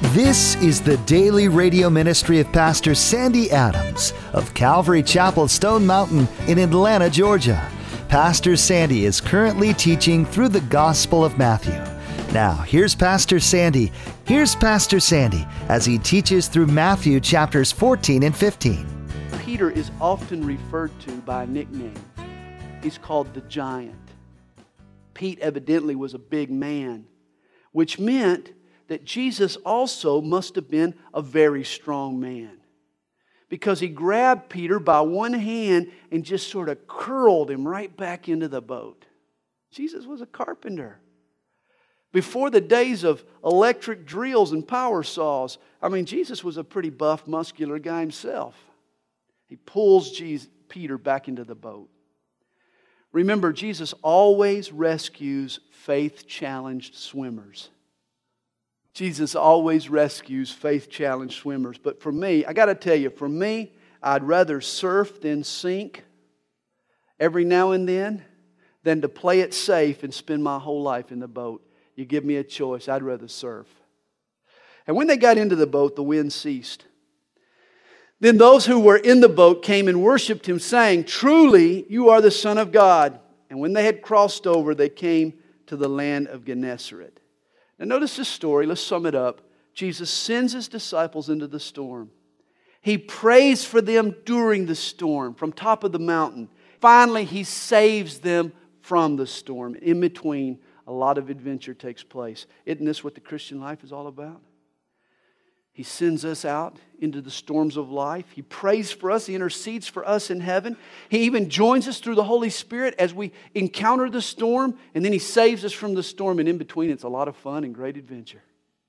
This is the daily radio ministry of Pastor Sandy Adams of Calvary Chapel, Stone Mountain in Atlanta, Georgia. Pastor Sandy is currently teaching through the Gospel of Matthew. Now, here's Pastor Sandy. As he teaches through Matthew chapters 14 and 15. Peter is often referred to by a nickname. He's called the giant. Pete evidently was a big man, which meant that Jesus also must have been a very strong man, because he grabbed Peter by one hand and just sort of curled him right back into the boat. Jesus was a carpenter. Before the days of electric drills and power saws, Jesus was a pretty buff, muscular guy himself. He pulls Peter back into the boat. Remember, Jesus always rescues faith-challenged swimmers. Jesus always rescues faith-challenged swimmers. But for me, I got to tell you, I'd rather surf than sink every now and then than to play it safe and spend my whole life in the boat. You give me a choice, I'd rather surf. And when they got into the boat, the wind ceased. Then those who were in the boat came and worshipped Him, saying, "Truly, you are the Son of God." And when they had crossed over, they came to the land of Gennesaret. Now notice this story. Let's sum it up. Jesus sends His disciples into the storm. He prays for them during the storm from top of the mountain. Finally, He saves them from the storm. In between, a lot of adventure takes place. Isn't this what the Christian life is all about? He sends us out into the storms of life. He prays for us. He intercedes for us in heaven. He even joins us through the Holy Spirit as we encounter the storm. And then He saves us from the storm. And in between, it's a lot of fun and great adventure.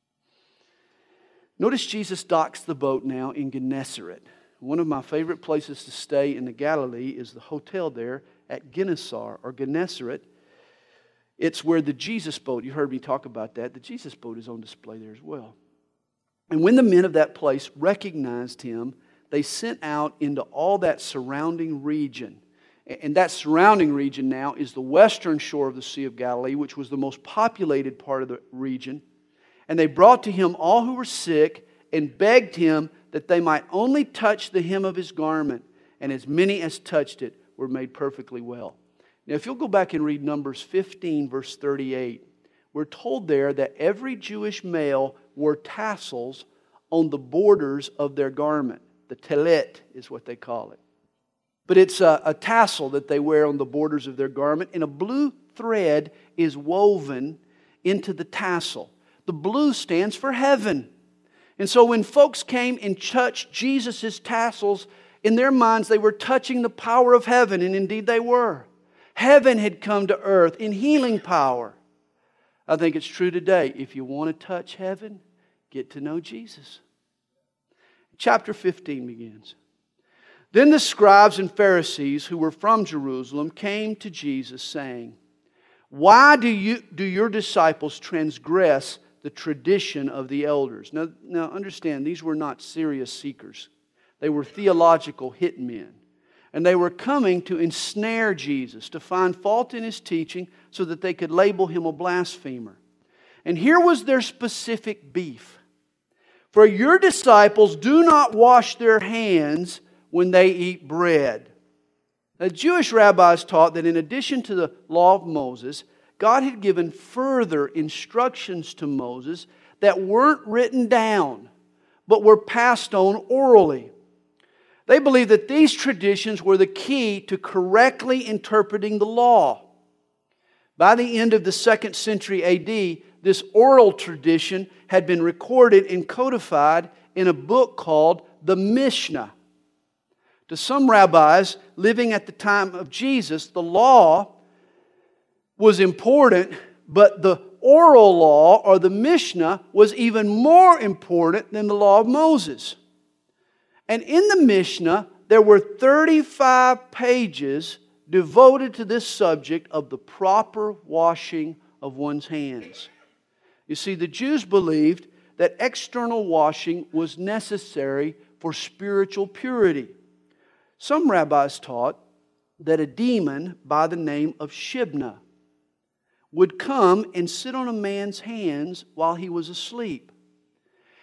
Notice Jesus docks the boat now in Gennesaret. One of my favorite places to stay in the Galilee is the hotel there at Gennesaret or Gennesaret. It's where the Jesus boat, you heard me talk about that, the Jesus boat is on display there as well. And when the men of that place recognized Him, they sent out into all that surrounding region. And that surrounding region now is the western shore of the Sea of Galilee, which was the most populated part of the region. And they brought to Him all who were sick and begged Him that they might only touch the hem of His garment. And as many as touched it were made perfectly well. Now, if you'll go back and read Numbers 15, verse 38, we're told there that every Jewish male wore tassels on the borders of their garment. The telet is what they call it. But it's a tassel that they wear on the borders of their garment, and a blue thread is woven into the tassel. The blue stands for heaven. And so when folks came and touched Jesus' tassels, in their minds they were touching the power of heaven, and indeed they were. Heaven had come to earth in healing power. I think it's true today. If you want to touch heaven, get to know Jesus. Chapter 15 begins. Then the scribes and Pharisees who were from Jerusalem came to Jesus saying, "Why do your disciples transgress the tradition of the elders?" Now understand, these were not serious seekers. They were theological hitmen. And they were coming to ensnare Jesus, to find fault in His teaching so that they could label Him a blasphemer. And here was their specific beef. "For your disciples do not wash their hands when they eat bread." The Jewish rabbis taught that in addition to the law of Moses, God had given further instructions to Moses that weren't written down, but were passed on orally. They believed that these traditions were the key to correctly interpreting the law. By the end of the 2nd century A.D., this oral tradition had been recorded and codified in a book called the Mishnah. To some rabbis living at the time of Jesus, the law was important, but the oral law or the Mishnah was even more important than the law of Moses. And in the Mishnah, there were 35 pages devoted to this subject of the proper washing of one's hands. You see, the Jews believed that external washing was necessary for spiritual purity. Some rabbis taught that a demon by the name of Shibna would come and sit on a man's hands while he was asleep.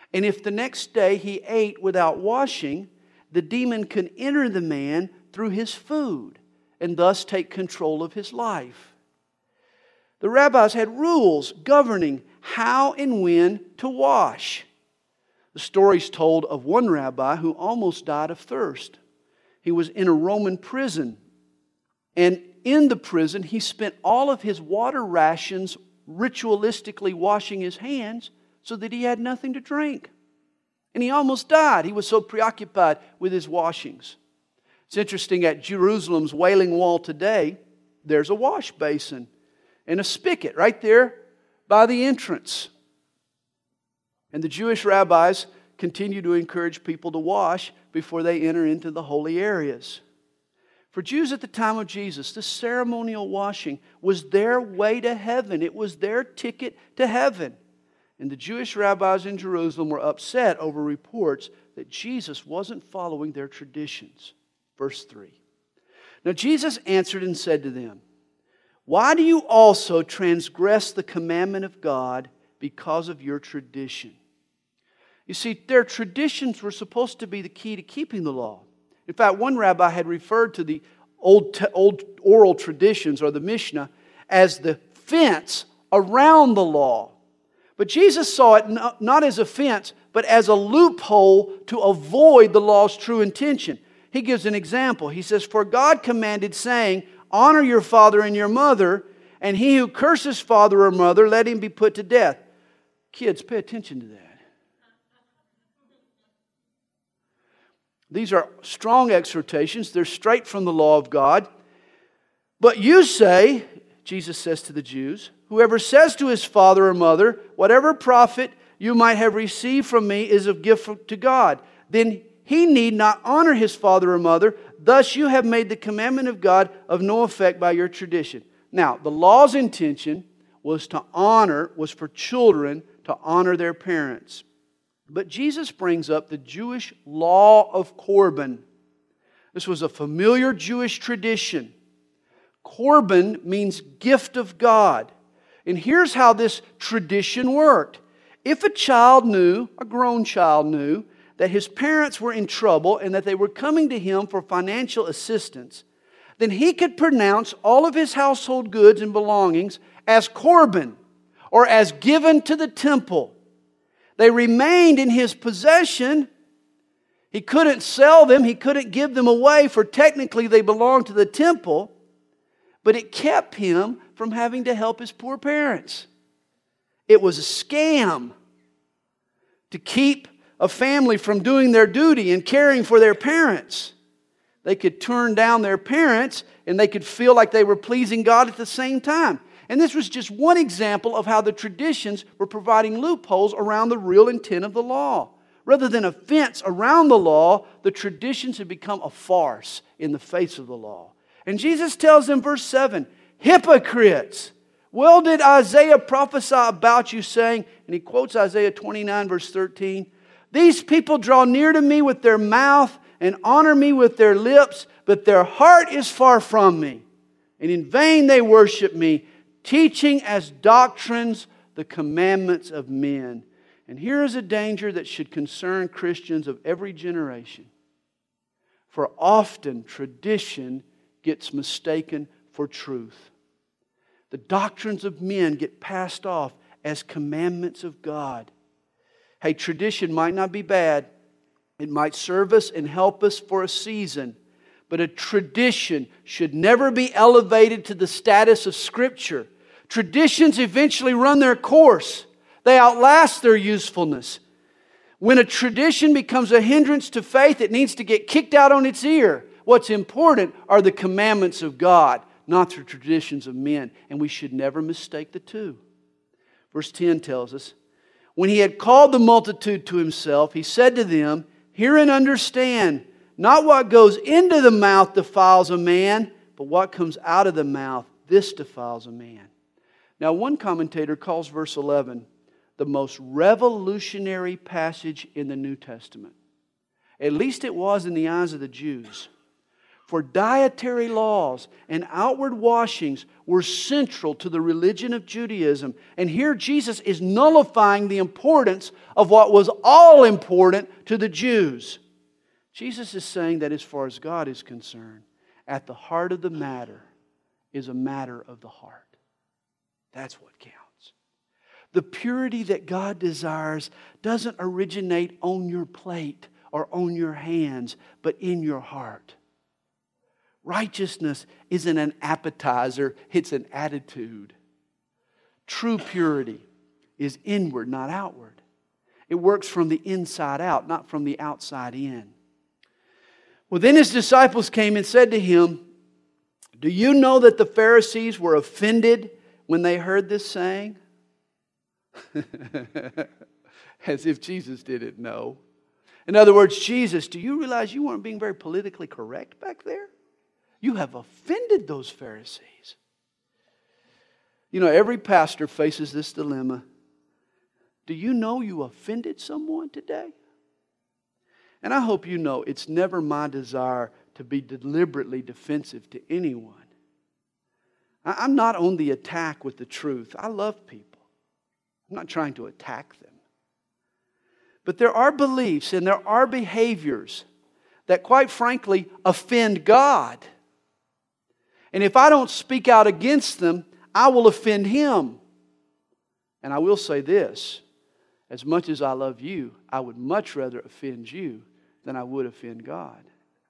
And if the next day he ate without washing, the demon can enter the man through his food and thus take control of his life. The rabbis had rules governing how and when to wash. The story's told of one rabbi who almost died of thirst. He was in a Roman prison, and in the prison he spent all of his water rations ritualistically washing his hands so that he had nothing to drink. And he almost died. He was so preoccupied with his washings. It's interesting, at Jerusalem's Wailing Wall today, there's a wash basin and a spigot right there by the entrance. And the Jewish rabbis continue to encourage people to wash before they enter into the holy areas. For Jews at the time of Jesus, this ceremonial washing was their way to heaven. It was their ticket to heaven. And the Jewish rabbis in Jerusalem were upset over reports that Jesus wasn't following their traditions. Verse 3. Now Jesus answered and said to them, "Why do you also transgress the commandment of God because of your tradition?" You see, their traditions were supposed to be the key to keeping the law. In fact, one rabbi had referred to the old oral traditions, or the Mishnah, as the fence around the law. But Jesus saw it not as a fence, but as a loophole to avoid the law's true intention. He gives an example. He says, "For God commanded, saying, 'Honor your father and your mother, and he who curses father or mother, let him be put to death.'" Kids, pay attention to that. These are strong exhortations. They're straight from the law of God. "But you say," Jesus says to the Jews, "whoever says to his father or mother, 'Whatever profit you might have received from me is a gift to God,' then he need not honor his father or mother. Thus you have made the commandment of God of no effect by your tradition." Now, the law's intention was for children to honor their parents. But Jesus brings up the Jewish law of Korban. This was a familiar Jewish tradition. Korban means gift of God. And here's how this tradition worked. If a grown child knew, that his parents were in trouble and that they were coming to him for financial assistance, then he could pronounce all of his household goods and belongings as Korban, or as given to the temple. They remained in his possession. He couldn't sell them. He couldn't give them away, for technically they belonged to the temple. But it kept him from having to help his poor parents. It was a scam to keep a family from doing their duty and caring for their parents. They could turn down their parents and they could feel like they were pleasing God at the same time. And this was just one example of how the traditions were providing loopholes around the real intent of the law. Rather than a fence around the law, the traditions had become a farce in the face of the law. And Jesus tells them, verse 7, "Hypocrites! Well did Isaiah prophesy about you, saying," and he quotes Isaiah 29, verse 13, "These people draw near to me with their mouth and honor me with their lips, but their heart is far from me. And in vain they worship me, teaching as doctrines the commandments of men." And here is a danger that should concern Christians of every generation. For often tradition gets mistaken for truth. The doctrines of men get passed off as commandments of God. Hey, tradition might not be bad. It might serve us and help us for a season. But a tradition should never be elevated to the status of Scripture. Traditions eventually run their course. They outlast their usefulness. When a tradition becomes a hindrance to faith, it needs to get kicked out on its ear. What's important are the commandments of God, not the traditions of men. And we should never mistake the two. Verse 10 tells us, "When he had called the multitude to himself, he said to them, 'Hear and understand, not what goes into the mouth defiles a man, but what comes out of the mouth, this defiles a man.'" Now, one commentator calls verse 11 the most revolutionary passage in the New Testament. At least it was in the eyes of the Jews. For dietary laws and outward washings were central to the religion of Judaism. And here Jesus is nullifying the importance of what was all important to the Jews. Jesus is saying that as far as God is concerned, at the heart of the matter is a matter of the heart. That's what counts. The purity that God desires doesn't originate on your plate or on your hands, but in your heart. Righteousness isn't an appetizer, it's an attitude. True purity is inward, not outward. It works from the inside out, not from the outside in. Well, then His disciples came and said to Him, "Do you know that the Pharisees were offended when they heard this saying?" As if Jesus didn't know. In other words, Jesus, do you realize you weren't being very politically correct back there? You have offended those Pharisees. You know, every pastor faces this dilemma. Do you know you offended someone today? And I hope you know it's never my desire to be deliberately defensive to anyone. I'm not on the attack with the truth. I love people. I'm not trying to attack them. But there are beliefs and there are behaviors that, quite frankly, offend God. And if I don't speak out against them, I will offend Him. And I will say this, as much as I love you, I would much rather offend you than I would offend God.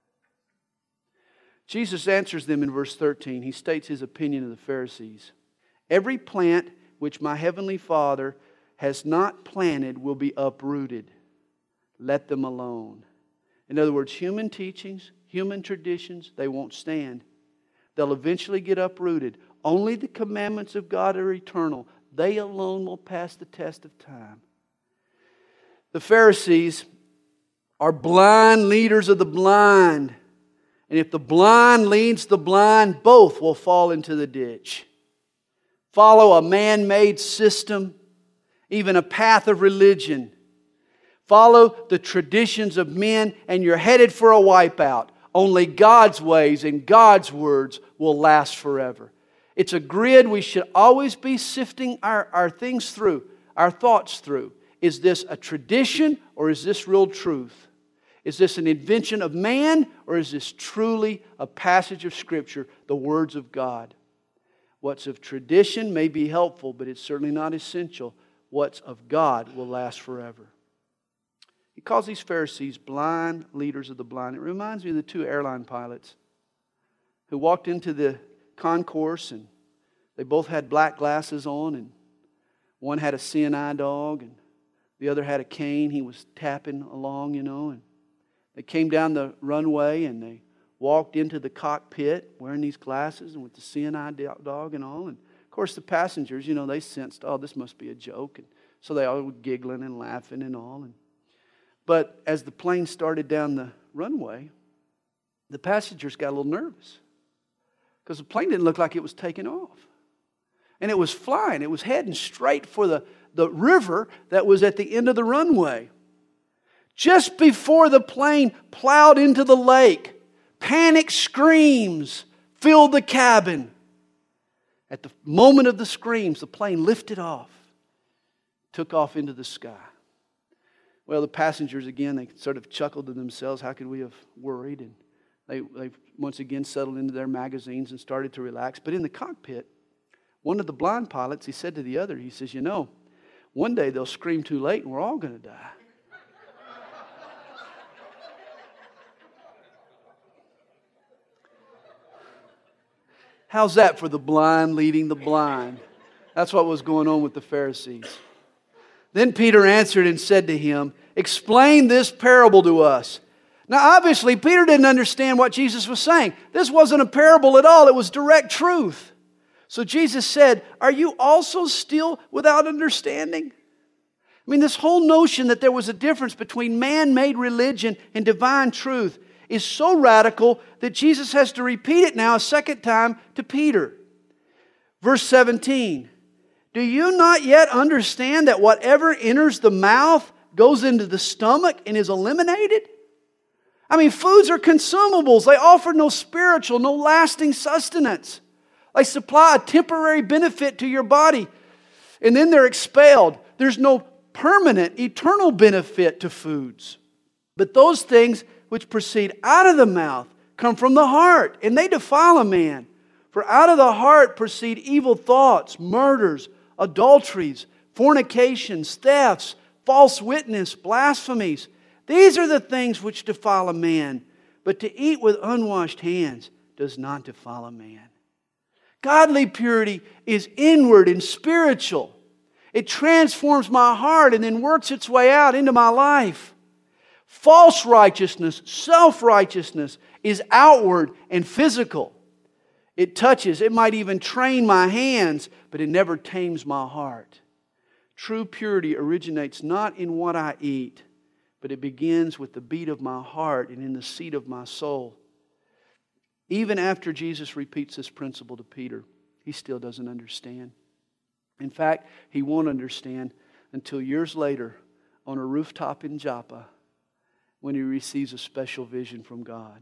Jesus answers them in verse 13. He states His opinion of the Pharisees. "Every plant which my heavenly Father has not planted will be uprooted. Let them alone." In other words, human teachings, human traditions, they won't stand. They'll eventually get uprooted. Only the commandments of God are eternal. They alone will pass the test of time. The Pharisees are blind leaders of the blind. And if the blind leads the blind, both will fall into the ditch. Follow a man-made system, even a path of religion. Follow the traditions of men and you're headed for a wipeout. Only God's ways and God's words will last forever. It's a grid we should always be sifting our things through, our thoughts through. Is this a tradition or is this real truth? Is this an invention of man or is this truly a passage of Scripture, the words of God? What's of tradition may be helpful, but it's certainly not essential. What's of God will last forever. He calls these Pharisees blind leaders of the blind. It reminds me of the two airline pilots who walked into the concourse and they both had black glasses on, and one had a seeing eye dog and the other had a cane. He was tapping along, and they came down the runway and they walked into the cockpit wearing these glasses and with the seeing eye dog and all. And of course the passengers, they sensed, oh, this must be a joke. And so they all were giggling and laughing and all. But as the plane started down the runway, the passengers got a little nervous because the plane didn't look like it was taking off. And it was flying. It was heading straight for the river that was at the end of the runway. Just before the plane plowed into the lake, panic screams filled the cabin. At the moment of the screams, the plane lifted off, took off into the sky. Well, the passengers, again, they sort of chuckled to themselves. How could we have worried? And they once again settled into their magazines and started to relax. But in the cockpit, one of the blind pilots, he said to the other, he says, one day they'll scream too late and we're all going to die. How's that for the blind leading the blind? That's what was going on with the Pharisees. Then Peter answered and said to him, "Explain this parable to us." Now obviously Peter didn't understand what Jesus was saying. This wasn't a parable at all. It was direct truth. So Jesus said, "Are you also still without understanding?" This whole notion that there was a difference between man-made religion and divine truth is so radical that Jesus has to repeat it now a second time to Peter. Verse 17, "Do you not yet understand that whatever enters the mouth goes into the stomach and is eliminated?" I mean, foods are consumables. They offer no spiritual, no lasting sustenance. They supply a temporary benefit to your body, and then they're expelled. There's no permanent, eternal benefit to foods. But those things which proceed out of the mouth come from the heart, and they defile a man. For out of the heart proceed evil thoughts, murders, adulteries, fornications, thefts, false witness, blasphemies. These are the things which defile a man. But to eat with unwashed hands does not defile a man. Godly purity is inward and spiritual. It transforms my heart and then works its way out into my life. False righteousness, self-righteousness, is outward and physical. It touches, it might even train my hands, but it never tames my heart. True purity originates not in what I eat, but it begins with the beat of my heart and in the seat of my soul. Even after Jesus repeats this principle to Peter, he still doesn't understand. In fact, he won't understand until years later on a rooftop in Joppa when he receives a special vision from God.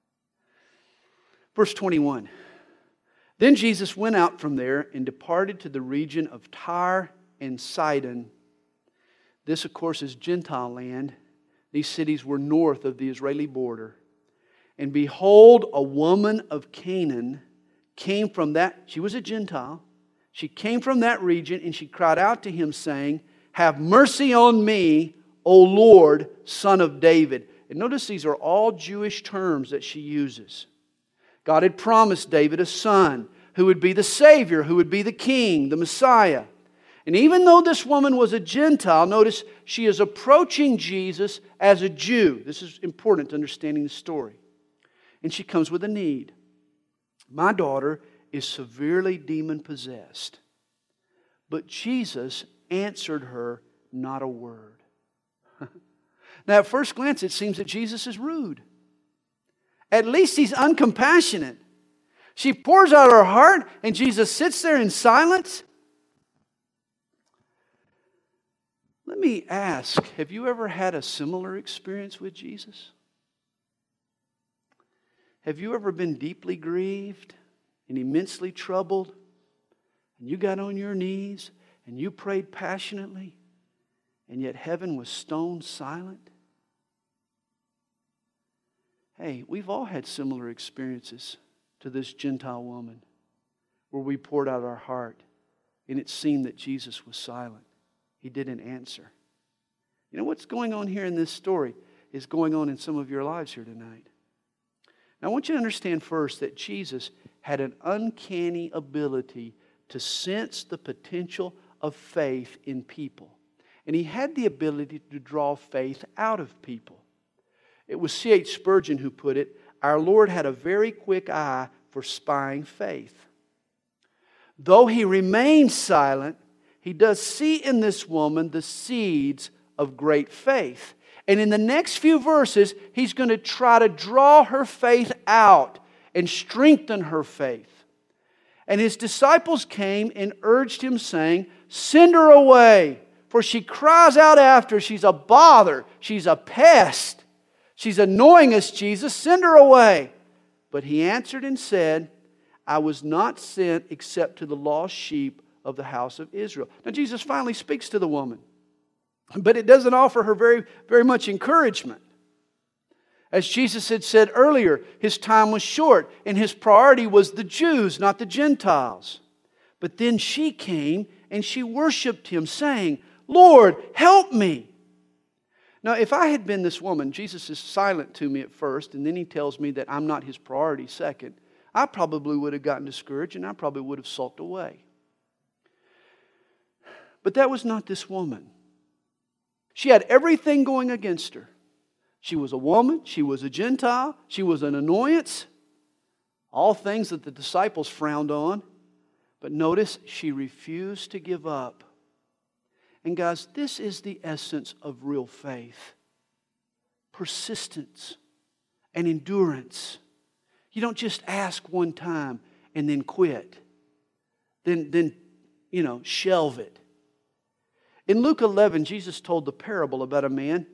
Verse 21. Then Jesus went out from there and departed to the region of Tyre and Sidon. This, of course, is Gentile land. These cities were north of the Israeli border. And behold, a woman of Canaan came from that. She was a Gentile. She came from that region and she cried out to him saying, "Have mercy on me, O Lord, Son of David." And notice these are all Jewish terms that she uses. God had promised David a son who would be the Savior, who would be the King, the Messiah. And even though this woman was a Gentile, notice she is approaching Jesus as a Jew. This is important to understanding the story. And she comes with a need. My daughter is severely demon-possessed. But Jesus answered her not a word. Now, at first glance, it seems that Jesus is rude. At least he's uncompassionate. She pours out her heart, and Jesus sits there in silence. Let me ask, have you ever had a similar experience with Jesus? Have you ever been deeply grieved and immensely troubled, and you got on your knees and you prayed passionately, and yet heaven was stone silent? Hey, we've all had similar experiences to this Gentile woman where we poured out our heart and it seemed that Jesus was silent. He didn't answer. You know what's going on here in this story is going on in some of your lives here tonight. Now I want you to understand first that Jesus had an uncanny ability to sense the potential of faith in people. And He had the ability to draw faith out of people. It was C.H. Spurgeon who put it, "Our Lord had a very quick eye for spying faith." Though He remains silent, He does see in this woman the seeds of great faith. And in the next few verses, He's going to try to draw her faith out and strengthen her faith. And His disciples came and urged Him, saying, "Send her away, for she cries out after. She's a bother. She's a pest. She's annoying us, Jesus. Send her away." But He answered and said, "I was not sent except to the lost sheep of the house of Israel." Now Jesus finally speaks to the woman. But it doesn't offer her very, very much encouragement. As Jesus had said earlier, His time was short and His priority was the Jews, not the Gentiles. But then she came and she worshiped Him, saying, "Lord, help me." Now, if I had been this woman, Jesus is silent to me at first, and then He tells me that I'm not His priority second, I probably would have gotten discouraged and I probably would have sulked away. But that was not this woman. She had everything going against her. She was a woman, she was a Gentile, she was an annoyance, all things that the disciples frowned on. But notice, she refused to give up. And guys, this is the essence of real faith. Persistence and endurance. You don't just ask one time and then quit. Then shelve it. In Luke 11, Jesus told the parable about a man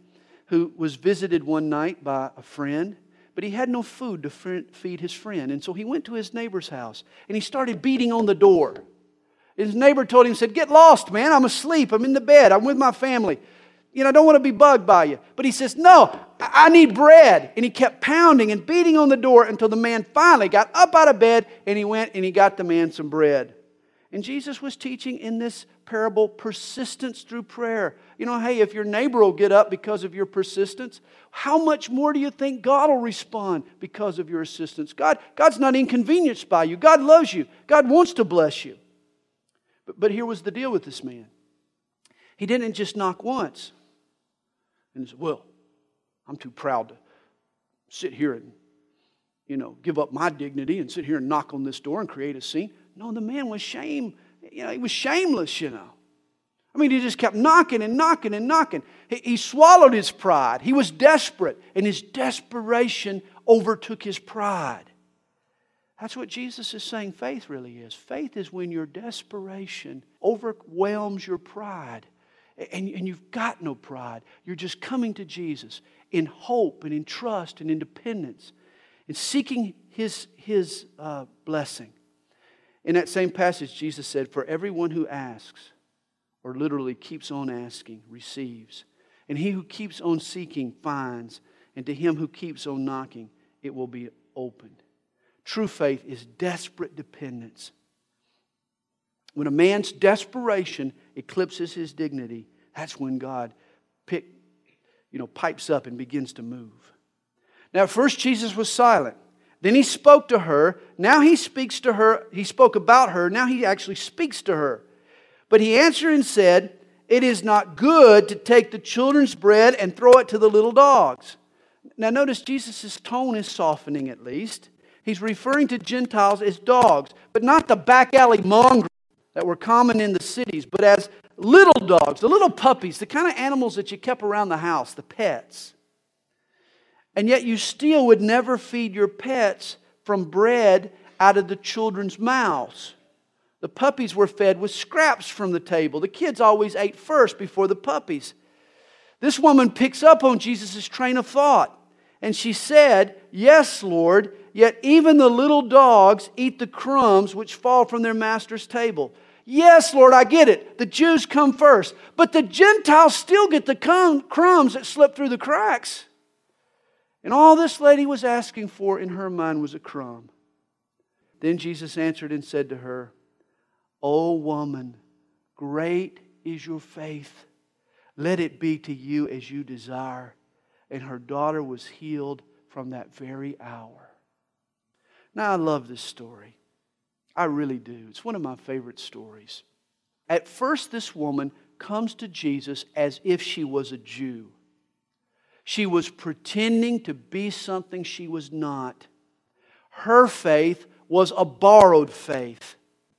who was visited one night by a friend, but he had no food to feed his friend. And so he went to his neighbor's house and he started beating on the door. His neighbor told him, said, "Get lost, man. I'm asleep. I'm in the bed. I'm with my family. I don't want to be bugged by you." But he says, "No, I need bread." And he kept pounding and beating on the door until the man finally got up out of bed and he went and he got the man some bread. And Jesus was teaching in this parable persistence through prayer. Hey, if your neighbor will get up because of your persistence, how much more do you think God will respond because of your assistance? God's not inconvenienced by you. God loves you. God wants to bless you. But here was the deal with this man. He didn't just knock once and said, "Well, I'm too proud to sit here and, give up my dignity and sit here and knock on this door and create a scene." No, the man was he was shameless, He just kept knocking and knocking and knocking. He swallowed his pride. He was desperate, and his desperation overtook his pride. That's what Jesus is saying faith really is. Faith is when your desperation overwhelms your pride, and you've got no pride. You're just coming to Jesus in hope and in trust and in dependence and seeking His blessing. In that same passage, Jesus said, "For everyone who asks," or literally keeps on asking, "receives. And he who keeps on seeking finds. And to him who keeps on knocking, it will be opened." True faith is desperate dependence. When a man's desperation eclipses his dignity, that's when God pipes up and begins to move. Now, at first Jesus was silent. Then He spoke to her. Now He speaks to her. He spoke about her. Now He actually speaks to her. But He answered and said, "It is not good to take the children's bread and throw it to the little dogs." Now notice Jesus' tone is softening at least. He's referring to Gentiles as dogs, but not the back alley mongrels that were common in the cities, but as little dogs, the little puppies, the kind of animals that you kept around the house, the pets. And yet you still would never feed your pets from bread out of the children's mouths. The puppies were fed with scraps from the table. The kids always ate first before the puppies. This woman picks up on Jesus' train of thought. And she said, "Yes, Lord, yet even the little dogs eat the crumbs which fall from their master's table." Yes, Lord, I get it. The Jews come first. But the Gentiles still get the crumbs that slip through the cracks. And all this lady was asking for in her mind was a crumb. Then Jesus answered and said to her, "O woman, great is your faith. Let it be to you as you desire." And her daughter was healed from that very hour. Now, I love this story. I really do. It's one of my favorite stories. At first, this woman comes to Jesus as if she was a Jew. She was pretending to be something she was not. Her faith was a borrowed faith.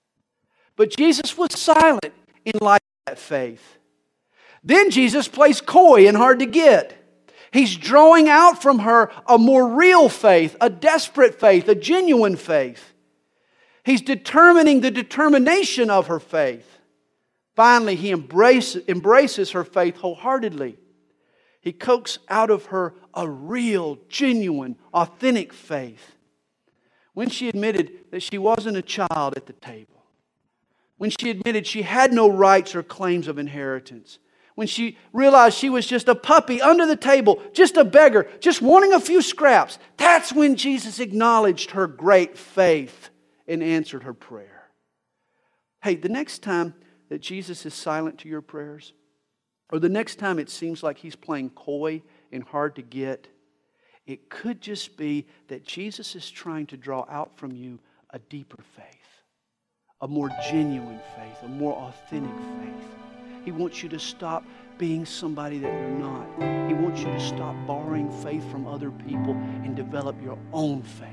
But Jesus was silent in light of that faith. Then Jesus plays coy and hard to get. He's drawing out from her a more real faith, a desperate faith, a genuine faith. He's determining the determination of her faith. Finally, He embraces her faith wholeheartedly. He coaxes out of her a real, genuine, authentic faith. When she admitted that she wasn't a child at the table, when she admitted she had no rights or claims of inheritance, when she realized she was just a puppy under the table, just a beggar, just wanting a few scraps, that's when Jesus acknowledged her great faith and answered her prayer. Hey, the next time that Jesus is silent to your prayers, or the next time it seems like He's playing coy and hard to get, it could just be that Jesus is trying to draw out from you a deeper faith, a more genuine faith, a more authentic faith. He wants you to stop being somebody that you're not. He wants you to stop borrowing faith from other people and develop your own faith.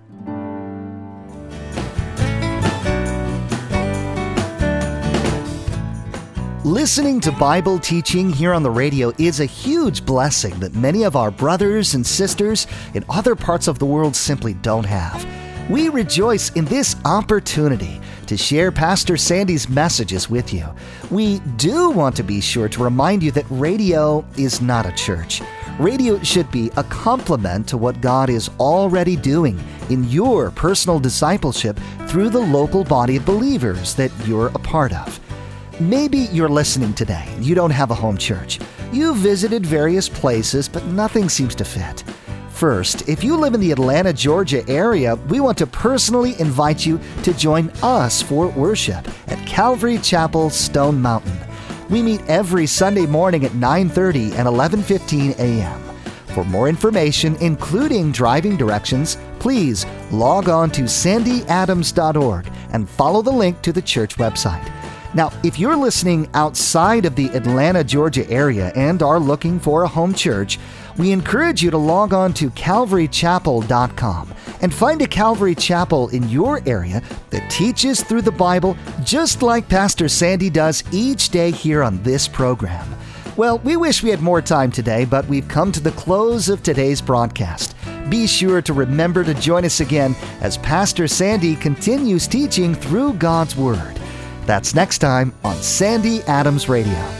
Listening to Bible teaching here on the radio is a huge blessing that many of our brothers and sisters in other parts of the world simply don't have. We rejoice in this opportunity to share Pastor Sandy's messages with you. We do want to be sure to remind you that radio is not a church. Radio should be a complement to what God is already doing in your personal discipleship through the local body of believers that you're a part of. Maybe you're listening today. You don't have a home church. You've visited various places, but nothing seems to fit. First, if you live in the Atlanta, Georgia area, we want to personally invite you to join us for worship at Calvary Chapel, Stone Mountain. We meet every Sunday morning at 9:30 and 11:15 a.m. For more information, including driving directions, please log on to sandyadams.org and follow the link to the church website. Now, if you're listening outside of the Atlanta, Georgia area and are looking for a home church, we encourage you to log on to calvarychapel.com and find a Calvary Chapel in your area that teaches through the Bible just like Pastor Sandy does each day here on this program. Well, we wish we had more time today, but we've come to the close of today's broadcast. Be sure to remember to join us again as Pastor Sandy continues teaching through God's Word. That's next time on Sandy Adams Radio.